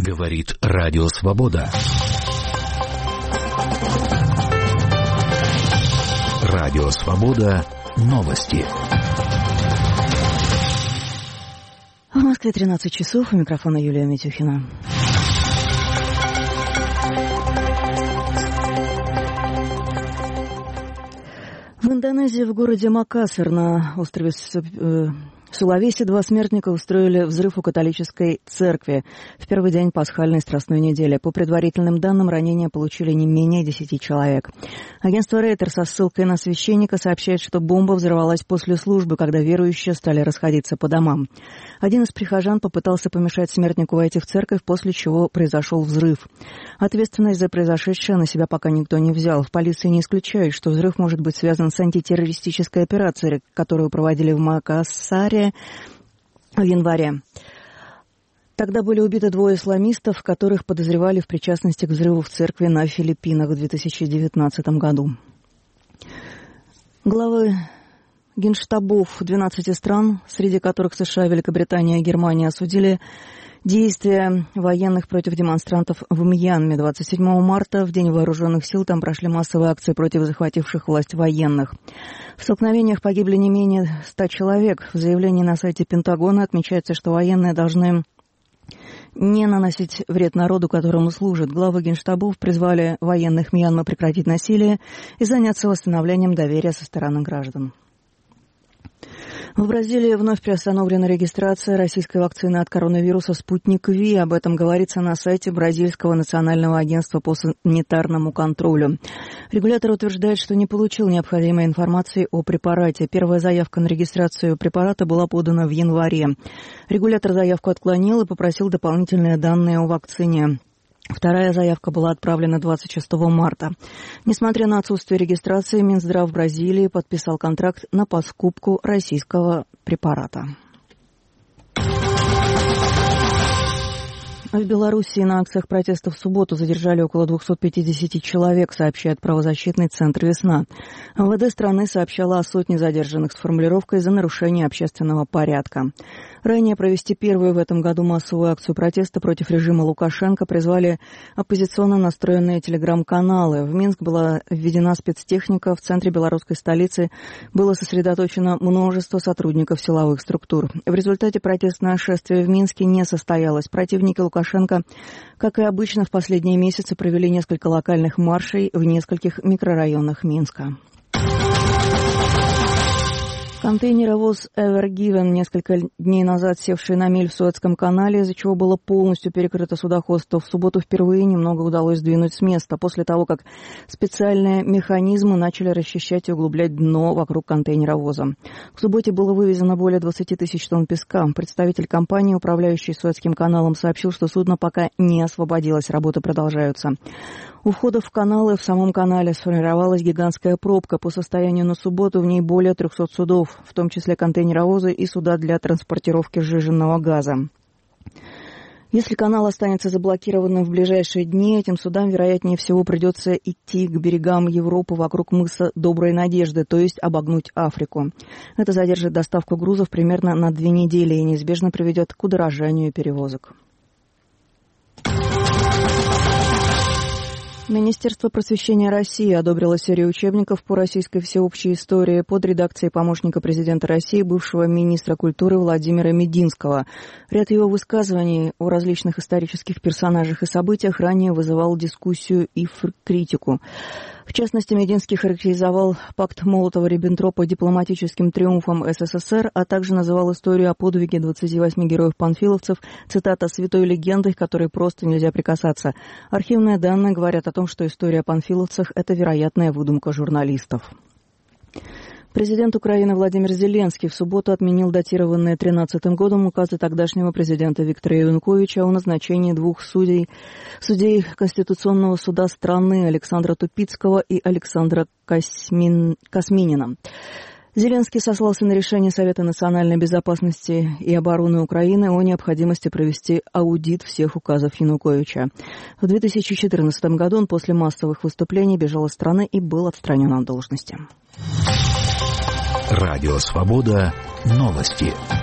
Говорит Радио Свобода. Радио Свобода. Новости. В Москве 13 часов. У микрофона Юлия Митюхина. В Индонезии, в городе Макасар на острове Сулавеси, 2 смертника устроили взрыв у католической церкви в первый день пасхальной страстной недели. По предварительным данным, ранения получили не менее 10 человек. Агентство Рейтер со ссылкой на священника сообщает, что бомба взорвалась после службы, когда верующие стали расходиться по домам. Один из прихожан попытался помешать смертнику войти в церковь, после чего произошел взрыв. Ответственность за произошедшее на себя пока никто не взял. В полиции не исключают, что взрыв может быть связан с антитеррористической операцией, которую проводили в Макасаре в январе. Тогда были убиты 2 исламистов, которых подозревали в причастности к взрыву в церкви на Филиппинах в 2019 году. Главы генштабов 12 стран, среди которых США, Великобритания и Германия, осудили действия военных против демонстрантов в Мьянме. 27 марта, в День вооруженных сил, там прошли массовые акции против захвативших власть военных. В столкновениях погибли не менее 100 человек. В заявлении на сайте Пентагона отмечается, что военные должны не наносить вред народу, которому служат. Главы генштабов призвали военных Мьянмы прекратить насилие и заняться восстановлением доверия со стороны граждан. В Бразилии вновь приостановлена регистрация российской вакцины от коронавируса «Спутник Ви». Об этом говорится на сайте Бразильского национального агентства по санитарному контролю. Регулятор утверждает, что не получил необходимой информации о препарате. Первая заявка на регистрацию препарата была подана в январе. Регулятор заявку отклонил и попросил дополнительные данные о вакцине. Вторая заявка была отправлена 26 марта. Несмотря на отсутствие регистрации, Минздрав Бразилии подписал контракт на покупку российского препарата. В Белоруссии на акциях протеста в субботу задержали около 250 человек, сообщает правозащитный центр «Весна». МВД страны сообщала о сотне задержанных с формулировкой «за нарушение общественного порядка». Ранее провести первую в этом году массовую акцию протеста против режима Лукашенко призвали оппозиционно настроенные телеграм-каналы. В Минск была введена спецтехника, в центре белорусской столицы было сосредоточено множество сотрудников силовых структур. В результате протестное шествие в Минске не состоялось. Противники Лукашенко, как и обычно, в последние месяцы провели несколько локальных маршей в нескольких микрорайонах Минска. Контейнеровоз Ever Given, несколько дней назад севший на мель в Суэцком канале, из-за чего было полностью перекрыто судоходство, в субботу впервые немного удалось сдвинуть с места, после того, как специальные механизмы начали расчищать и углублять дно вокруг контейнеровоза. К субботе было вывезено более 20 тысяч тонн песка. Представитель компании, управляющей Суэцким каналом, сообщил, что судно пока не освободилось, работы продолжаются. У входа в каналы в самом канале сформировалась гигантская пробка. По состоянию на субботу в ней более 300 судов, в том числе контейнеровозы и суда для транспортировки сжиженного газа. Если канал останется заблокированным в ближайшие дни, этим судам, вероятнее всего, придется идти к берегам Европы вокруг мыса Доброй Надежды, то есть обогнуть Африку. Это задержит доставку грузов примерно на 2 недели и неизбежно приведет к удорожанию перевозок. Министерство просвещения России одобрило серию учебников по российской всеобщей истории под редакцией помощника президента России, бывшего министра культуры Владимира Мединского. Ряд его высказываний о различных исторических персонажах и событиях ранее вызывал дискуссию и критику. В частности, Мединский характеризовал пакт Молотова-Риббентропа дипломатическим триумфом СССР, а также называл историю о подвиге 28 героев-панфиловцев, цитата, «святой легендой, к которой просто нельзя прикасаться». Архивные данные говорят о том, что история о панфиловцах – это вероятная выдумка журналистов. Президент Украины Владимир Зеленский в субботу отменил датированные 2013 годом указы тогдашнего президента Виктора Януковича о назначении 2 судей Конституционного суда страны Александра Тупицкого и Александра Косминина. Зеленский сослался на решение Совета национальной безопасности и обороны Украины о необходимости провести аудит всех указов Януковича. В 2014 году он после массовых выступлений бежал из страны и был отстранен от должности. Радио Свобода. Новости.